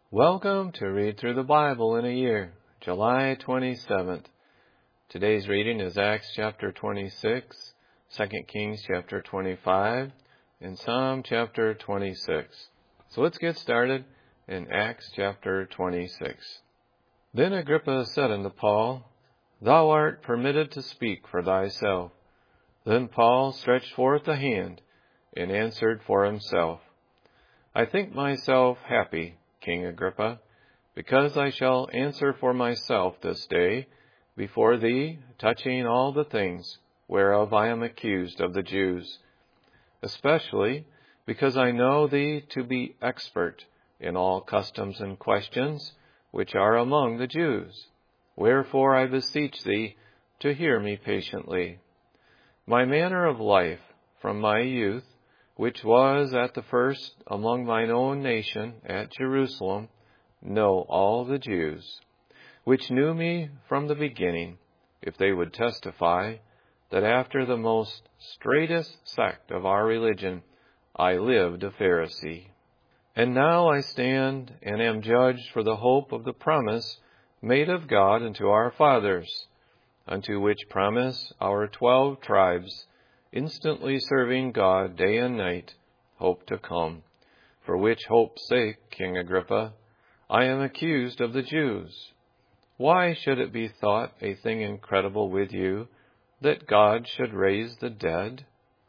Welcome to Read Through the Bible in a Year, July 27th. Today's reading is Acts chapter 26, 2 Kings chapter 25, and Psalm chapter 26. So let's get started in Acts chapter 26. Then Agrippa said unto Paul, Thou art permitted to speak for thyself. Then Paul stretched forth a hand and answered for himself, I think myself happy, King Agrippa, because I shall answer for myself this day before thee touching all the things whereof I am accused of the Jews, especially because I know thee to be expert in all customs and questions which are among the Jews. Wherefore I beseech thee to hear me patiently. My manner of life from my youth, which was at the first among mine own nation at Jerusalem, know all the Jews, which knew me from the beginning, if they would testify, that after the most straitest sect of our religion I lived a Pharisee. And now I stand and am judged for the hope of the promise made of God unto our fathers, unto which promise our 12 tribes, instantly serving God day and night, hope to come. For which hope's sake, King Agrippa, I am accused of the Jews. Why should it be thought a thing incredible with you, that God should raise the dead?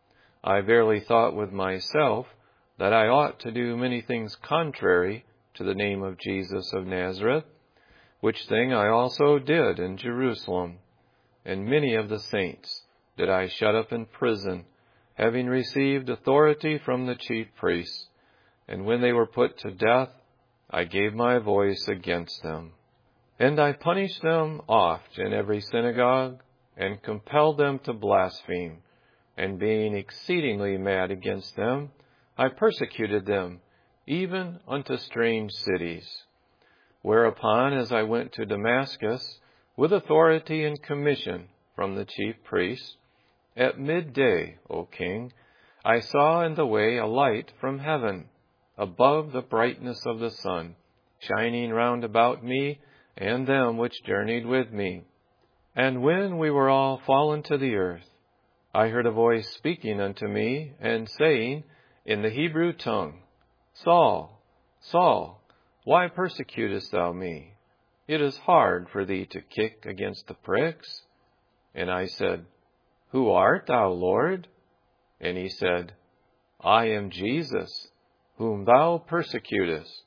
I verily thought with myself that I ought to do many things contrary to the name of Jesus of Nazareth, which thing I also did in Jerusalem, and many of the saints did I shut up in prison, having received authority from the chief priests. And when they were put to death, I gave my voice against them. And I punished them oft in every synagogue, and compelled them to blaspheme. And being exceedingly mad against them, I persecuted them, even unto strange cities. Whereupon, as I went to Damascus, with authority and commission from the chief priests, at midday, O king, I saw in the way a light from heaven, above the brightness of the sun, shining round about me and them which journeyed with me. And when we were all fallen to the earth, I heard a voice speaking unto me, and saying in the Hebrew tongue, Saul, Saul, why persecutest thou me? It is hard for thee to kick against the pricks. And I said, Who art thou, Lord? And he said, I am Jesus, whom thou persecutest.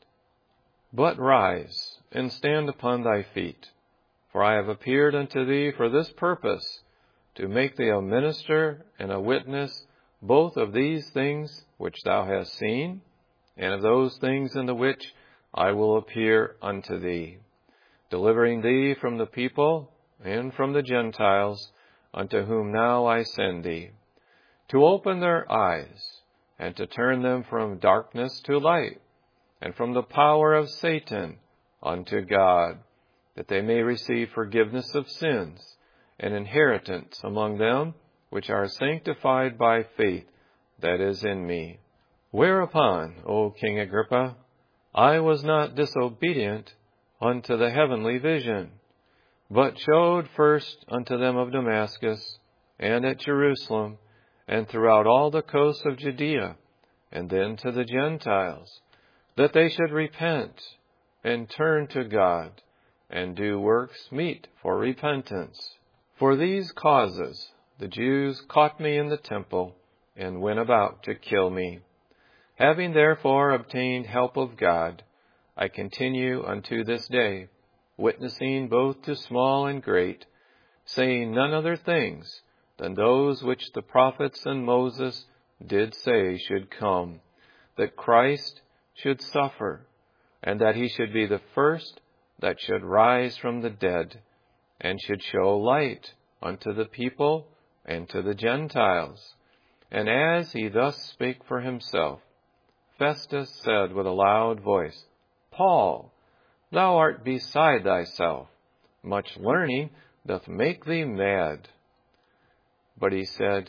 But rise, and stand upon thy feet, for I have appeared unto thee for this purpose, to make thee a minister and a witness both of these things which thou hast seen, and of those things in the which I will appear unto thee, delivering thee from the people and from the Gentiles, unto whom now I send thee, to open their eyes, and to turn them from darkness to light, and from the power of Satan unto God, that they may receive forgiveness of sins, and inheritance among them which are sanctified by faith that is in me. Whereupon, O King Agrippa, I was not disobedient unto the heavenly vision, but showed first unto them of Damascus, and at Jerusalem, and throughout all the coasts of Judea, and then to the Gentiles, that they should repent, and turn to God, and do works meet for repentance. For these causes the Jews caught me in the temple, and went about to kill me. Having therefore obtained help of God, I continue unto this day, witnessing both to small and great, saying none other things than those which the prophets and Moses did say should come, that Christ should suffer, and that he should be the first that should rise from the dead, and should show light unto the people and to the Gentiles. And as he thus spake for himself, Festus said with a loud voice, Paul, thou art beside thyself. Much learning doth make thee mad. But he said,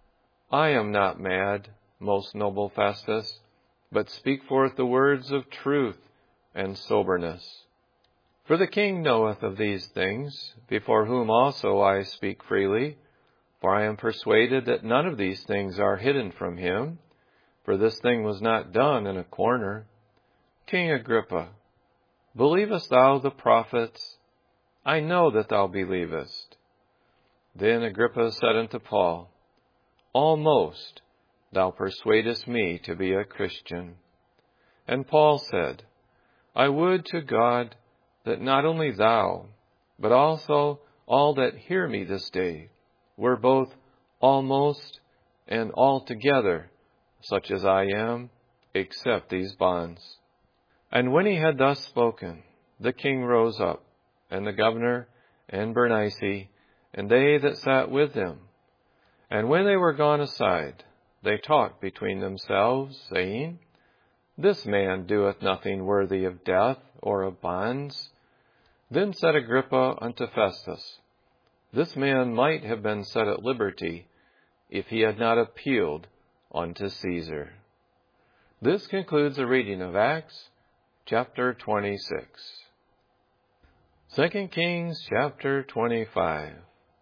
I am not mad, most noble Festus, but speak forth the words of truth, and soberness. For the king knoweth of these things, before whom also I speak freely, for I am persuaded that none of these things are hidden from him, for this thing was not done in a corner. King Agrippa, believest thou the prophets? I know that thou believest. Then Agrippa said unto Paul, Almost thou persuadest me to be a Christian. And Paul said, I would to God that not only thou, but also all that hear me this day, were both almost and altogether such as I am, except these bonds. And when he had thus spoken, the king rose up, and the governor, and Bernice, and they that sat with him. And when they were gone aside, they talked between themselves, saying, This man doeth nothing worthy of death or of bonds. Then said Agrippa unto Festus, This man might have been set at liberty, if he had not appealed unto Caesar. This concludes the reading of Acts, chapter 26. 2 Kings, chapter 25.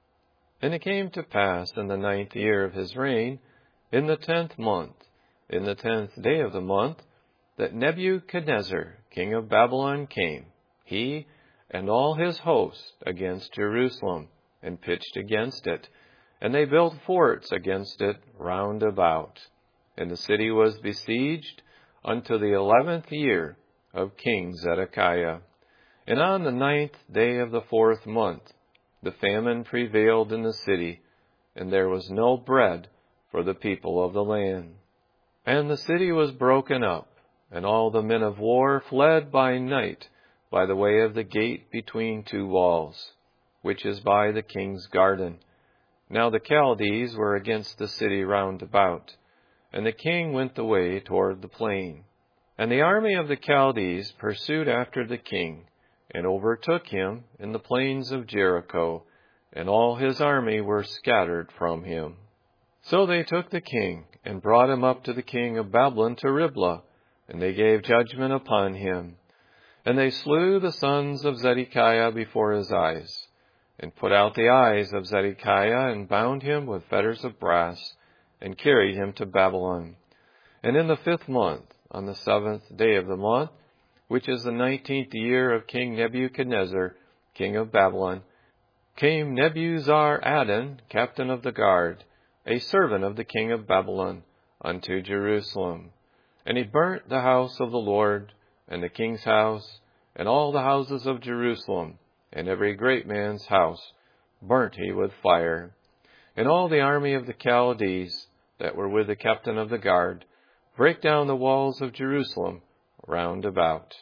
And it came to pass in the 9th year of his reign, in the 10th month, in the 10th day of the month, that Nebuchadnezzar, king of Babylon, came, he and all his host, against Jerusalem, and pitched against it. And they built forts against it round about. And the city was besieged unto the 11th year of King Zedekiah. And on the 9th day of the 4th month, the famine prevailed in the city, and there was no bread for the people of the land. And the city was broken up, and all the men of war fled by night by the way of the gate between two walls, which is by the king's garden. Now the Chaldees were against the city round about, and the king went the way toward the plain. And the army of the Chaldees pursued after the king, and overtook him in the plains of Jericho, and all his army were scattered from him. So they took the king, and brought him up to the king of Babylon to Riblah, and they gave judgment upon him. And they slew the sons of Zedekiah before his eyes, and put out the eyes of Zedekiah, and bound him with fetters of brass, and carried him to Babylon. And in the 5th month, on the 7th day of the month, which is the 19th year of King Nebuchadnezzar, king of Babylon, came Nebuzaradan, captain of the guard, a servant of the king of Babylon, unto Jerusalem. And he burnt the house of the Lord, and the king's house, and all the houses of Jerusalem, and every great man's house burnt he with fire. And all the army of the Chaldees that were with the captain of the guard brake down the walls of Jerusalem round about.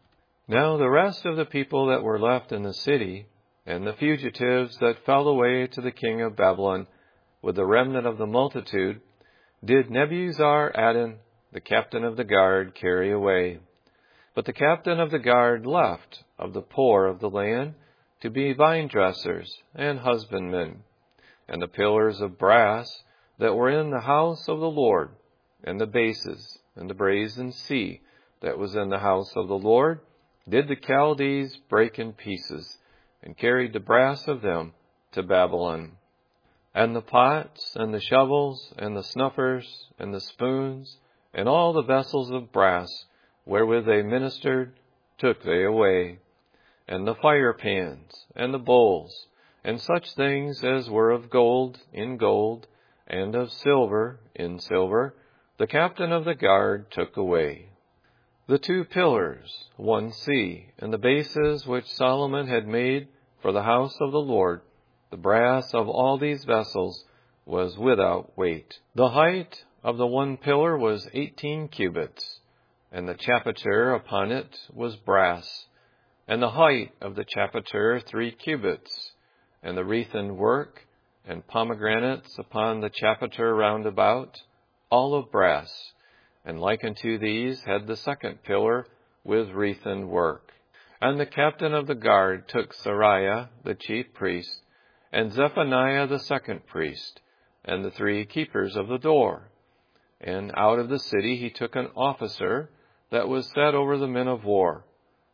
Now the rest of the people that were left in the city, and the fugitives that fell away to the king of Babylon, with the remnant of the multitude, did Nebuzaradan, the captain of the guard, carry away. But the captain of the guard left of the poor of the land to be vine dressers and husbandmen, and the pillars of brass that were in the house of the Lord, and the bases, and the brazen sea that was in the house of the Lord, did the Chaldees break in pieces, and carried the brass of them to Babylon. And the pots, and the shovels, and the snuffers, and the spoons, and all the vessels of brass, wherewith they ministered, took they away. And the fire pans, and the bowls, and such things as were of gold in gold, and of silver in silver, the captain of the guard took away. The 2 pillars, 1 sea, and the bases which Solomon had made for the house of the Lord, the brass of all these vessels was without weight. The height of the 1 pillar was 18 cubits, and the chapiter upon it was brass, and the height of the chapiter 3 cubits, and the wreathen work, and pomegranates upon the chapiter round about, all of brass. And like unto these had the 2nd pillar with wreathen work. And the captain of the guard took Seraiah the chief priest, and Zephaniah the 2nd priest, and the 3 keepers of the door. And out of the city he took an officer that was set over the men of war,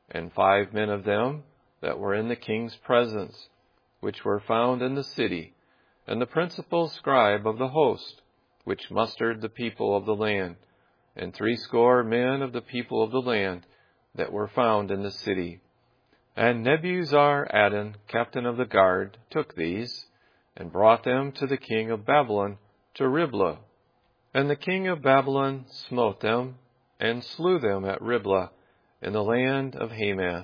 and 5 men of them that were in the king's presence, which were found in the city, and the principal scribe of the host, which mustered the people of the land, and 60 men of the people of the land that were found in the city. And Nebuzaradan, captain of the guard, took these, and brought them to the king of Babylon to Riblah. And the king of Babylon smote them, and slew them at Riblah, in the land of Hamath.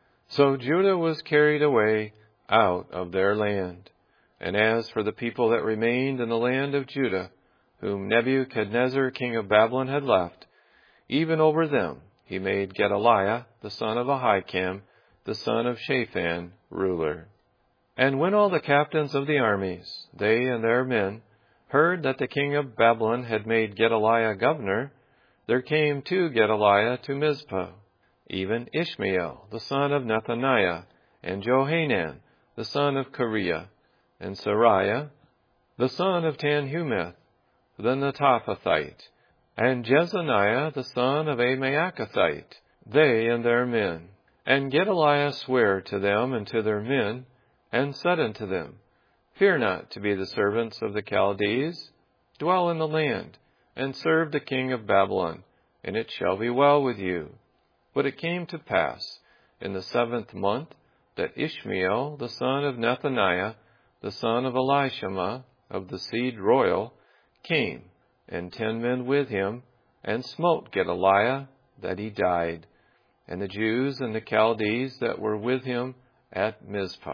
So Judah was carried away out of their land. And as for the people that remained in the land of Judah, whom Nebuchadnezzar king of Babylon had left, even over them he made Gedaliah the son of Ahikam, the son of Shaphan, ruler. And when all the captains of the armies, they and their men, heard that the king of Babylon had made Gedaliah governor, there came to Gedaliah to Mizpah, even Ishmael the son of Nethaniah, and Johanan the son of Kareah, and Seraiah the son of Tanhumeth, the Netophathite, and Jezaniah the son of a Maacathite, they and their men. And Gedaliah sware to them and to their men, and said unto them, Fear not to be the servants of the Chaldees. Dwell in the land, and serve the king of Babylon, and it shall be well with you. But it came to pass, in the 7th month, that Ishmael the son of Nethaniah, the son of Elishama, of the seed royal, came, and 10 men with him, and smote Gedaliah, that he died, and the Jews and the Chaldees that were with him at Mizpah.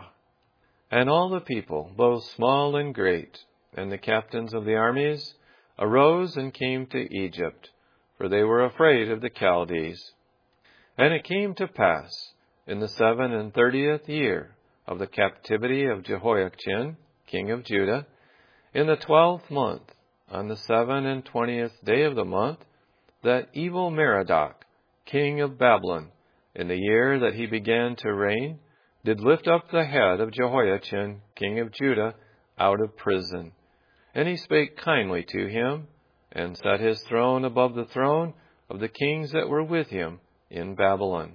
And all the people, both small and great, and the captains of the armies, arose and came to Egypt, for they were afraid of the Chaldees. And it came to pass, in the 37th year of the captivity of Jehoiachin, king of Judah, in the 12th month, on the 27th day of the month, that Evil-Merodach, king of Babylon, in the year that he began to reign, did lift up the head of Jehoiachin, king of Judah, out of prison. And he spake kindly to him, and set his throne above the throne of the kings that were with him in Babylon,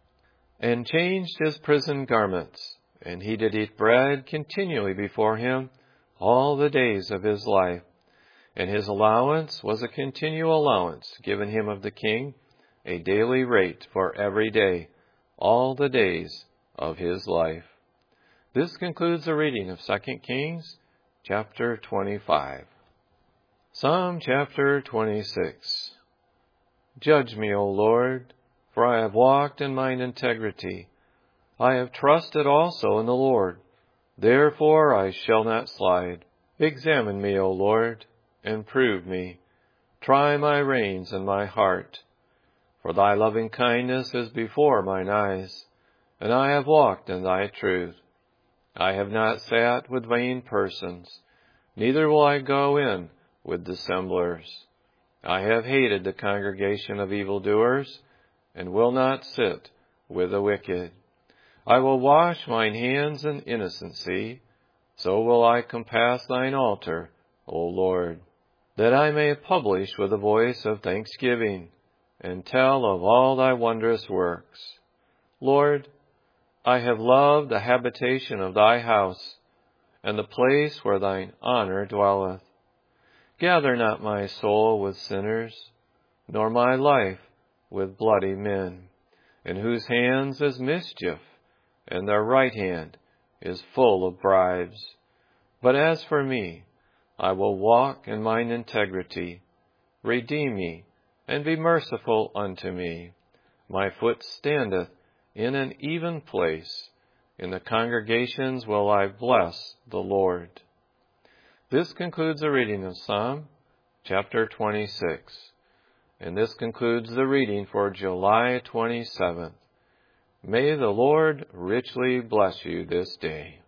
and changed his prison garments, and he did eat bread continually before him all the days of his life. And his allowance was a continual allowance given him of the king, a daily rate for every day, all the days of his life. This concludes the reading of 2 Kings, chapter 25. Psalm chapter 26. Judge me, O Lord, for I have walked in mine integrity. I have trusted also in the Lord, therefore I shall not slide. Examine me, O Lord, and prove me. Try my reins and my heart. For thy loving kindness is before mine eyes, and I have walked in thy truth. I have not sat with vain persons, neither will I go in with dissemblers. I have hated the congregation of evildoers, and will not sit with the wicked. I will wash mine hands in innocency, so will I compass thine altar, O Lord, that I may publish with a voice of thanksgiving, and tell of all thy wondrous works. Lord, I have loved the habitation of thy house, and the place where thine honor dwelleth. Gather not my soul with sinners, nor my life with bloody men, in whose hands is mischief, and their right hand is full of bribes. But as for me, I will walk in mine integrity. Redeem me, and be merciful unto me. My foot standeth in an even place. In the congregations will I bless the Lord. This concludes the reading of Psalm chapter 26. And this concludes the reading for July 27th. May the Lord richly bless you this day.